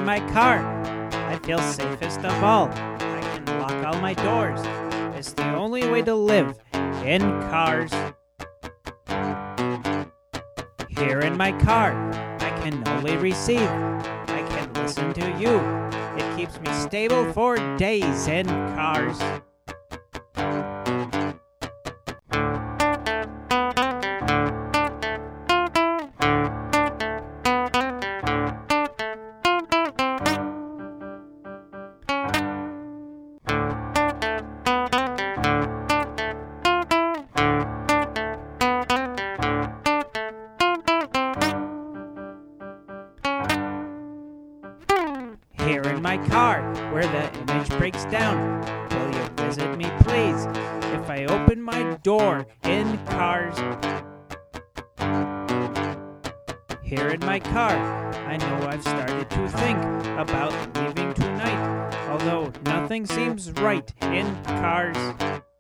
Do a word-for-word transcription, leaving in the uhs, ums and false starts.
in my car, I feel safest of all. I can lock all my doors. It's the only way to live in cars. Here in my car, I can only receive. I can listen to you. It keeps me stable for days in cars. Here in my car, where the image breaks down, will you visit me please, if I open my door in cars? Here in my car, I know I've started to think about leaving tonight, although nothing seems right in cars.